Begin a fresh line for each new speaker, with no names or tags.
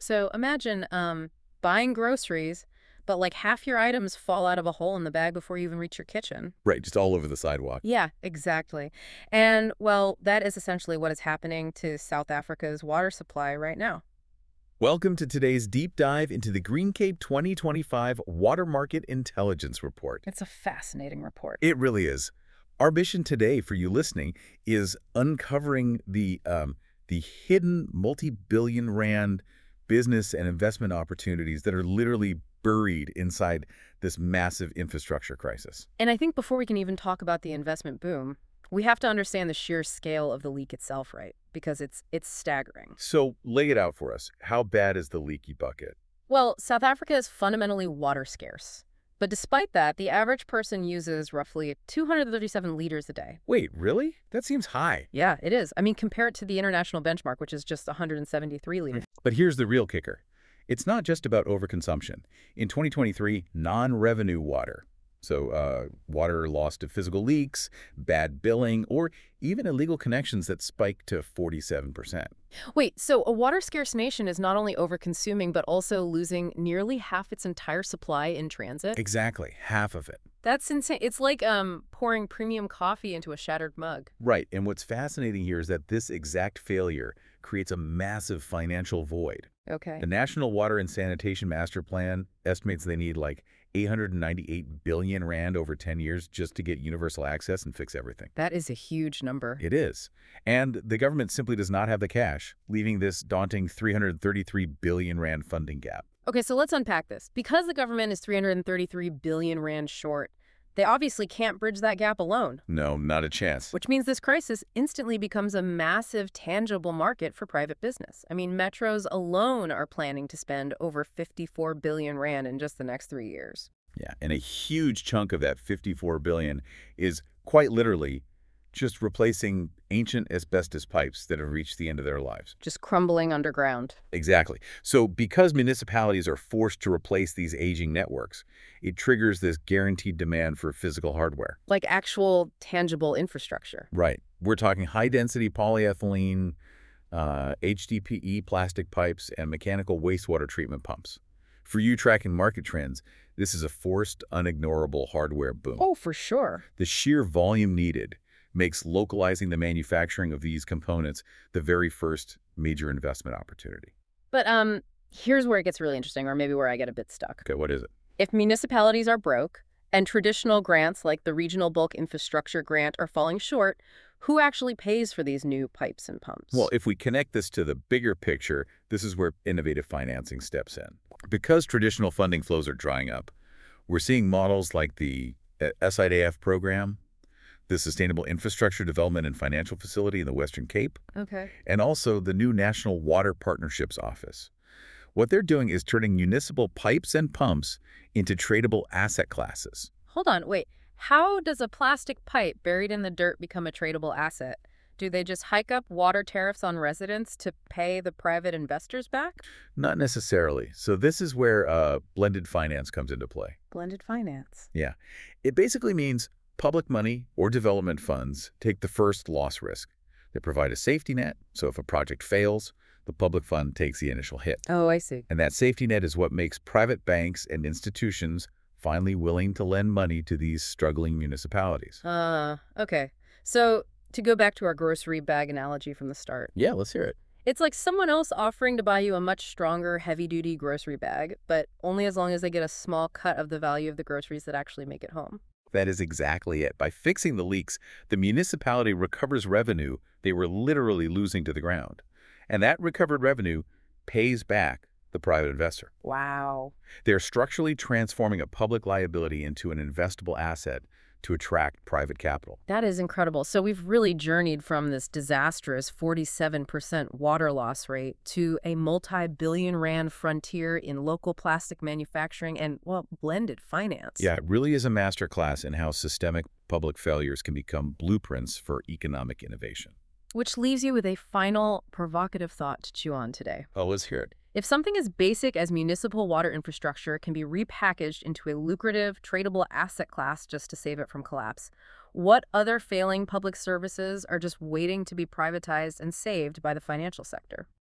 So imagine buying groceries, but like half your items fall out of a hole in the bag before you even reach your kitchen.
Right, just all over the sidewalk.
Yeah, exactly. And well, that is essentially what is happening to South Africa's water supply right now.
Welcome to today's deep dive into the Green Cape 2025 Water Market Intelligence Report.
It's a fascinating report.
It really is. Our mission today for you listening is uncovering the hidden multi-billion rand business and investment opportunities that are literally buried inside this massive infrastructure crisis.
And I think before we can even talk about the investment boom, we have to understand the sheer scale of the leak itself, right? Because it's staggering.
So lay it out for us. How bad is the leaky bucket?
Well, South Africa is fundamentally water scarce. But despite that, the average person uses roughly 237 liters a day.
Wait, really? That seems high.
Yeah, it is. I mean, compare it to the international benchmark, which is just 173 liters.
But here's the real kicker. It's not just about overconsumption. In 2023, non-revenue water, so water lost to physical leaks, bad billing, or even illegal connections that spiked to 47%.
Wait, so a water-scarce nation is not only overconsuming, but also losing nearly half its entire supply in transit?
Exactly, half of it.
That's insane. It's like pouring premium coffee into a shattered mug.
Right, and what's fascinating here is that this exact failure creates a massive financial void.
Okay.
The National Water and Sanitation Master Plan estimates they need like 898 billion rand over 10 years just to get universal access and fix everything.
That is a huge number.
It is. And the government simply does not have the cash, leaving this daunting 333 billion rand funding gap.
Okay, so let's unpack this. Because the government is 333 billion rand short, they obviously can't bridge that gap alone,
No, not a chance.
which means this crisis instantly becomes a massive, tangible market for private business. I mean, metros alone are planning to spend over 54 billion rand in just the next 3 years.
Yeah, and a huge chunk of that 54 billion is quite literally just replacing ancient asbestos pipes that have reached the end of their lives.
Just crumbling underground.
Exactly. So because municipalities are forced to replace these aging networks, it triggers this guaranteed demand for physical hardware.
Like actual, tangible infrastructure.
Right. We're talking high-density polyethylene, HDPE plastic pipes, and mechanical wastewater treatment pumps. For you tracking market trends, this is a forced, unignorable hardware boom.
Oh, for sure.
The sheer volume needed makes localizing the manufacturing of these components the very first major investment opportunity.
But here's where it gets really interesting, or maybe where I get a bit stuck.
Okay, what is it?
If municipalities are broke and traditional grants like the Regional Bulk Infrastructure Grant are falling short, who actually pays for these new pipes and pumps?
Well, if we connect this to the bigger picture, this is where innovative financing steps in. Because traditional funding flows are drying up, we're seeing models like the SIDF program, the Sustainable Infrastructure Development and Financial Facility in the Western Cape,
Okay.
and also the new National Water Partnerships Office. What they're doing is turning municipal pipes and pumps into tradable asset classes.
Hold on, wait. How does a plastic pipe buried in the dirt become a tradable asset? Do they just hike up water tariffs on residents to pay the private investors back?
Not necessarily. So this is where blended finance comes into play.
Blended finance.
Yeah. It basically means public money or development funds take the first loss risk. They provide a safety net, so if a project fails, the public fund takes the initial hit.
Oh, I see.
And that safety net is what makes private banks and institutions finally willing to lend money to these struggling municipalities.
Okay. So to go back to our grocery bag analogy from the start,
Yeah, let's hear it.
it's like someone else offering to buy you a much stronger, heavy-duty grocery bag, but only as long as they get a small cut of the value of the groceries that actually make it home.
That is exactly it. By fixing the leaks, the municipality recovers revenue they were literally losing to the ground. And that recovered revenue pays back the private investor.
Wow.
They're structurally transforming a public liability into an investable asset to attract private capital.
That is incredible. So we've really journeyed from this disastrous 47% water loss rate to a multi-billion rand frontier in local plastic manufacturing and, well, blended finance.
Yeah, it really is a masterclass in how systemic public failures can become blueprints for economic innovation.
Which leaves you with a final provocative thought to chew on today.
Oh, let's hear it.
If something as basic as municipal water infrastructure can be repackaged into a lucrative, tradable asset class just to save it from collapse, what other failing public services are just waiting to be privatized and saved by the financial sector?